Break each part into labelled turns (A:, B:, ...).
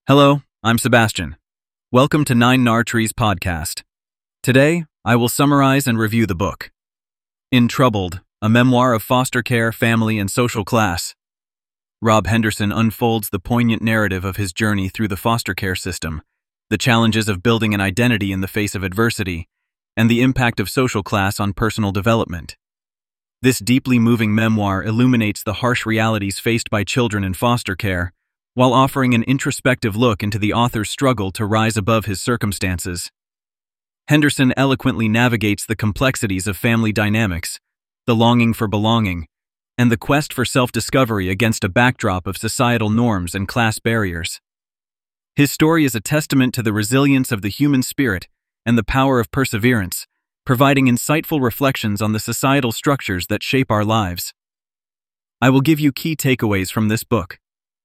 A: Hello, I'm Sebastian. Welcome to Nine Nar Trees podcast. Today, I will summarize and review the book. In Troubled, a memoir of foster care, family, and social class, Rob Henderson unfolds the poignant narrative of his journey through the foster care system, the challenges of building an identity in the face of adversity, and the impact of social class on personal development. This deeply moving memoir illuminates the harsh realities faced by children in foster care, while offering an introspective look into the author's struggle to rise above his circumstances. Henderson eloquently navigates the complexities of family dynamics, the longing for belonging, and the quest for self-discovery against a backdrop of societal norms and class barriers. His story is a testament to the resilience of the human spirit and the power of perseverance, providing insightful reflections on the societal structures that shape our lives. I will give you key takeaways from this book.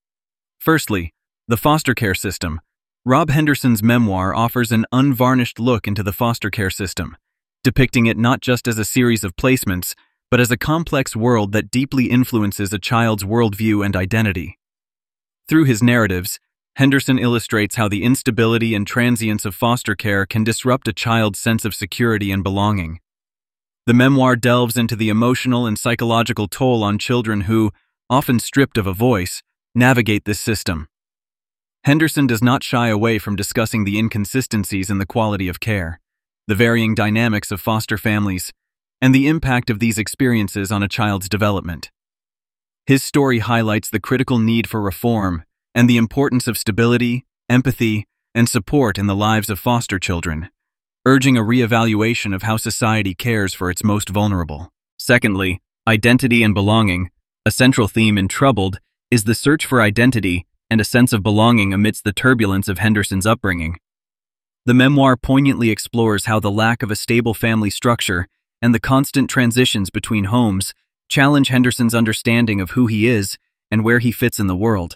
A: Firstly, the foster care system. Rob Henderson's memoir offers an unvarnished look into the foster care system, depicting it not just as a series of placements, but as a complex world that deeply influences a child's worldview and identity. Through his narratives, Henderson illustrates how the instability and transience of foster care can disrupt a child's sense of security and belonging. The memoir delves into the emotional and psychological toll on children who, often stripped of a voice, navigate this system. Henderson does not shy away from discussing the inconsistencies in the quality of care, the varying dynamics of foster families, and the impact of these experiences on a child's development. His story highlights the critical need for reform and the importance of stability, empathy, and support in the lives of foster children, urging a re-evaluation of how society cares for its most vulnerable. Secondly, identity and belonging. A central theme in Troubled is the search for identity and a sense of belonging amidst the turbulence of Henderson's upbringing. The memoir poignantly explores how the lack of a stable family structure and the constant transitions between homes challenge Henderson's understanding of who he is and where he fits in the world.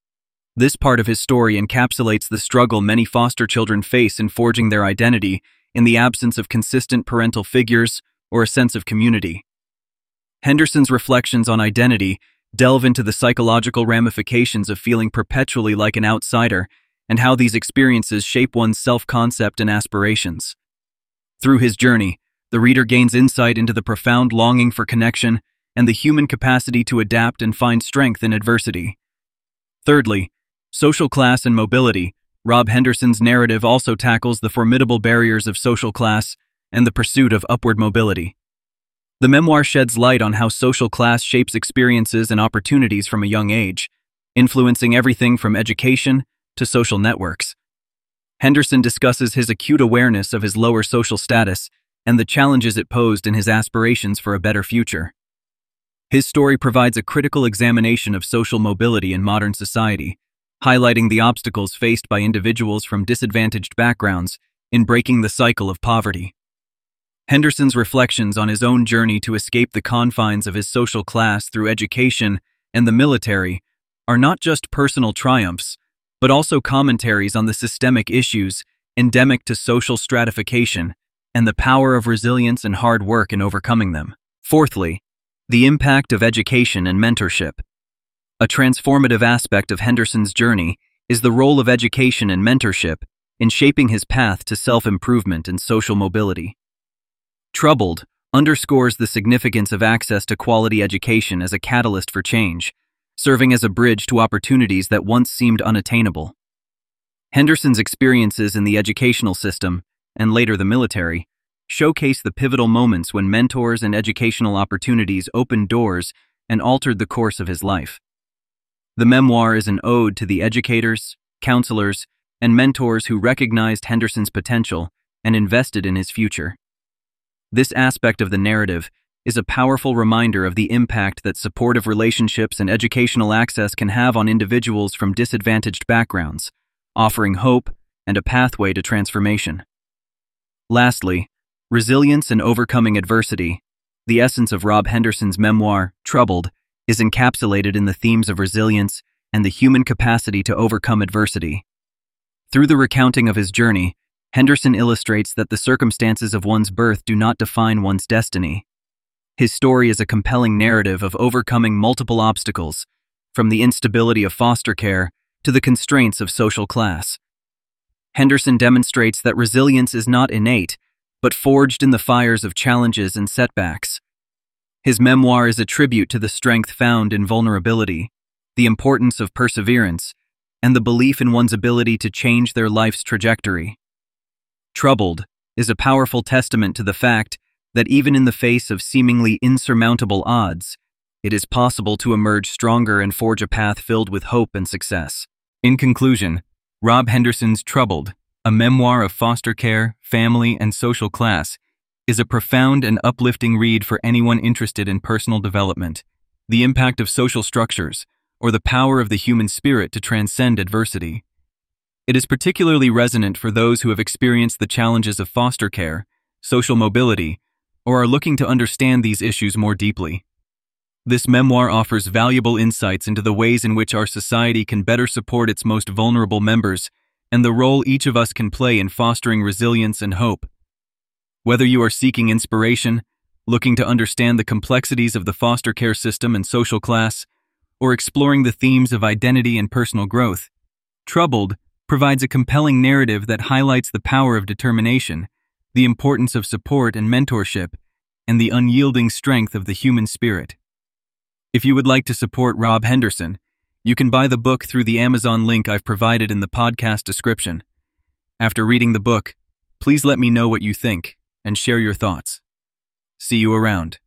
A: This part of his story encapsulates the struggle many foster children face in forging their identity in the absence of consistent parental figures or a sense of community. Henderson's reflections on identity delve into the psychological ramifications of feeling perpetually like an outsider and how these experiences shape one's self-concept and aspirations. Through his journey, the reader gains insight into the profound longing for connection and the human capacity to adapt and find strength in adversity. Thirdly, social class and mobility. Rob Henderson's narrative also tackles the formidable barriers of social class and the pursuit of upward mobility. The memoir sheds light on how social class shapes experiences and opportunities from a young age, influencing everything from education to social networks. Henderson discusses his acute awareness of his lower social status and the challenges it posed in his aspirations for a better future. His story provides a critical examination of social mobility in modern society, highlighting the obstacles faced by individuals from disadvantaged backgrounds in breaking the cycle of poverty. Henderson's reflections on his own journey to escape the confines of his social class through education and the military are not just personal triumphs, but also commentaries on the systemic issues endemic to social stratification and the power of resilience and hard work in overcoming them. Fourthly, the impact of education and mentorship. A transformative aspect of Henderson's journey is the role of education and mentorship in shaping his path to self-improvement and social mobility. Troubled underscores the significance of access to quality education as a catalyst for change, serving as a bridge to opportunities that once seemed unattainable. Henderson's experiences in the educational system, and later the military, showcase the pivotal moments when mentors and educational opportunities opened doors and altered the course of his life. The memoir is an ode to the educators, counselors, and mentors who recognized Henderson's potential and invested in his future. This aspect of the narrative is a powerful reminder of the impact that supportive relationships and educational access can have on individuals from disadvantaged backgrounds, offering hope and a pathway to transformation. Lastly, resilience and overcoming adversity. The essence of Rob Henderson's memoir, Troubled, is encapsulated in the themes of resilience and the human capacity to overcome adversity. Through the recounting of his journey, Henderson illustrates that the circumstances of one's birth do not define one's destiny. His story is a compelling narrative of overcoming multiple obstacles, from the instability of foster care to the constraints of social class. Henderson demonstrates that resilience is not innate, but forged in the fires of challenges and setbacks. His memoir is a tribute to the strength found in vulnerability, the importance of perseverance, and the belief in one's ability to change their life's trajectory. Troubled is a powerful testament to the fact that even in the face of seemingly insurmountable odds, it is possible to emerge stronger and forge a path filled with hope and success. In conclusion, Rob Henderson's Troubled, a memoir of foster care, family, and social class, is a profound and uplifting read for anyone interested in personal development, the impact of social structures, or the power of the human spirit to transcend adversity. It is particularly resonant for those who have experienced the challenges of foster care, social mobility, or are looking to understand these issues more deeply. This memoir offers valuable insights into the ways in which our society can better support its most vulnerable members and the role each of us can play in fostering resilience and hope. Whether you are seeking inspiration, looking to understand the complexities of the foster care system and social class, or exploring the themes of identity and personal growth, Troubled provides a compelling narrative that highlights the power of determination, the importance of support and mentorship, and the unyielding strength of the human spirit. If you would like to support Rob Henderson, you can buy the book through the Amazon link I've provided in the podcast description. After reading the book, please let me know what you think and share your thoughts. See you around.